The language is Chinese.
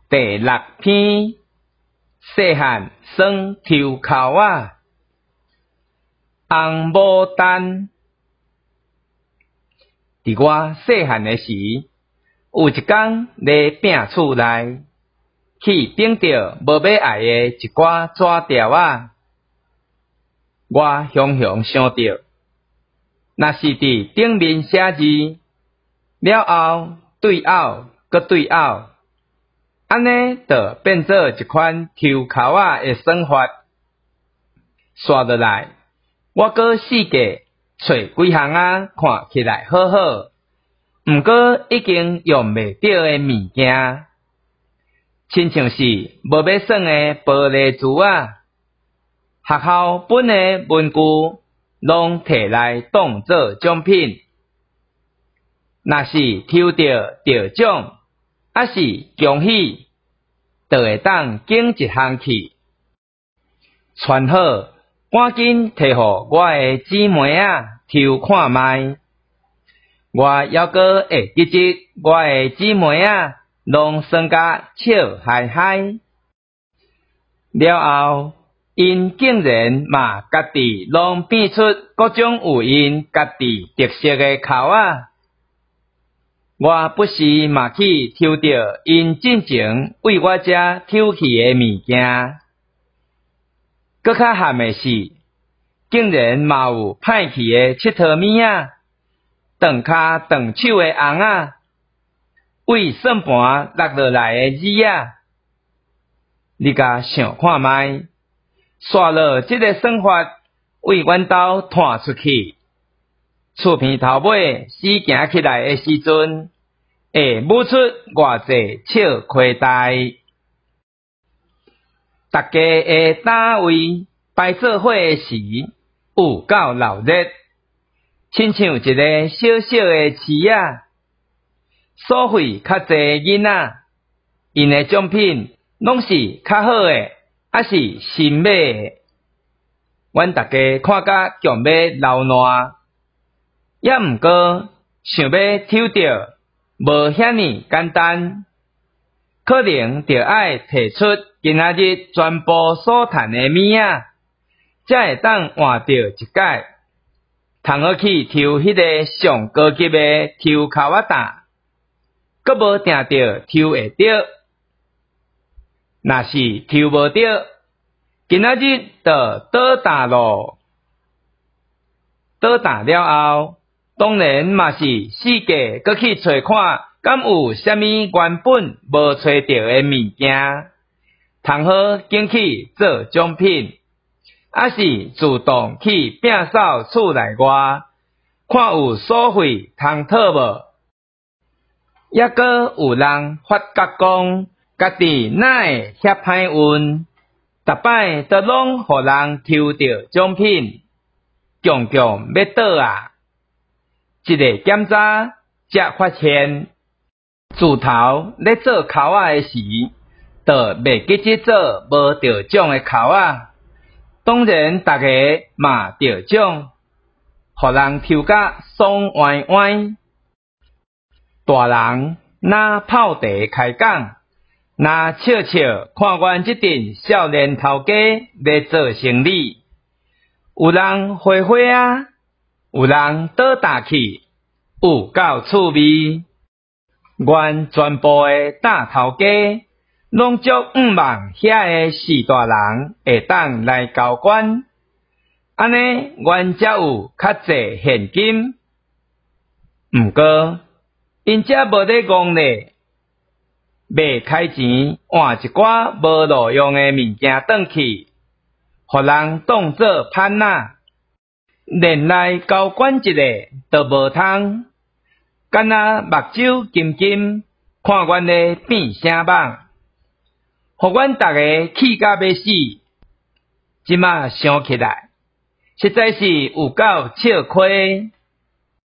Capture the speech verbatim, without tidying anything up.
第六篇，细汉耍抽扣仔。红牡丹。伫我细汉诶时，有一天伫摒厝内，去顶着无要爱诶一寡纸条仔。我雄雄想着，若是伫顶面写字，了后对拗，搁对拗，安尼就变做一款抽扣仔诶算法。刷落来，我搁四界找几项仔看起来好好，毋过已经用袂着诶物件，亲像是无要算诶玻璃珠仔。学校本诶文具拢摕来当做奖品，若是抽到得奖，还是恭喜，就会当拣一项去，穿好，赶紧摕互我诶姊妹仔抽看卖。我还阁会记得我诶姊妹仔拢算甲笑嗨嗨，了后因竟然嘛家己拢变出各种有因家己特色诶扣仔。我不时嘛去抽到因进前为我遮抽去诶物件。搁较含诶是，竟然嘛有歹去诶佚佗物仔，长骹长手诶红仔，为算盘落落来诶字仔。你甲想看卖？刷了这个算法，为阮兜弹出去，厝边头尾死行起来的时阵，会舞出偌济笑亏带。大家的单位摆做伙的时，有够闹热，亲像一个小小的市仔。所费较济囡仔，因的奖品拢是较好的，还是新买的。阮大家看甲强要流烂，也毋过想要抽到无遐尼简单，可能就爱提出今仔日全部所赚的物仔，才会当换到一解，通好去抽迄个上高级的抽扣仔担，阁无定着抽会着。若是抽无着，今仔日就倒担咯。倒担了后，当然嘛是四界搁去找看，敢有啥物原本无找到的物件，通好捡去做奖品，还是自动去摒扫厝内外，看有所费通讨无。也搁有人发觉讲，家己哪会遐歹运，逐摆都拢互人抽到奖品，强强要倒啊！一个检查才发现，自头咧做扣仔的时，就袂记得做无得奖的扣仔。当然，大家嘛得奖，互人抽甲爽歪歪。大人若泡茶开讲，若笑笑看阮这阵少年头家咧做生意，有人花花啊，有人倒打去，有够趣味。阮全部的大头家，拢足毋望遐个四大人会当来交管，安尼阮才有较济现金。毋过，因遮无咧戆咧，卖开钱换一寡无路用的物件转去，互人当做潘仔，连来交管一个都无通，敢若目睭金金看阮咧变啥梦，互阮逐个气甲要死。即马想起来，实在是有够笑亏。